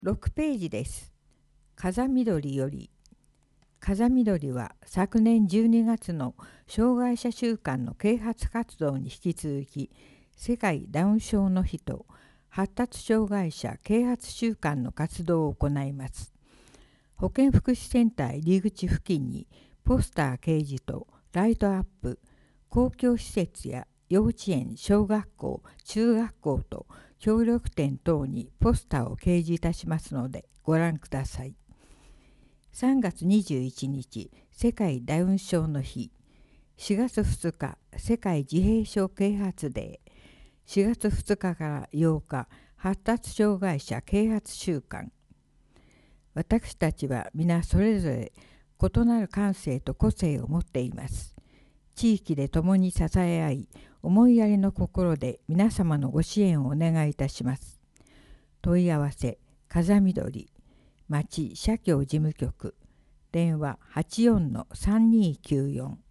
6ページです。風緑より。風緑は昨年12月の障害者週間の啓発活動に引き続き、世界ダウン症の日と発達障害者啓発週間の活動を行います。保健福祉センター入り口付近にポスター掲示とライトアップ、公共施設や幼稚園、小学校、中学校と協力店等にポスターを掲示いたしますのでご覧ください。3月21日、世界ダウン症の日。4月2日、世界自閉症啓発デー。4月2日から8日、発達障害者啓発週間。私たちは皆それぞれ異なる感性と個性を持っています。地域で共に支え合い、思いやりの心で皆様のご支援をお願いいたします。問い合わせ、風緑、町社協事務局、電話84-3294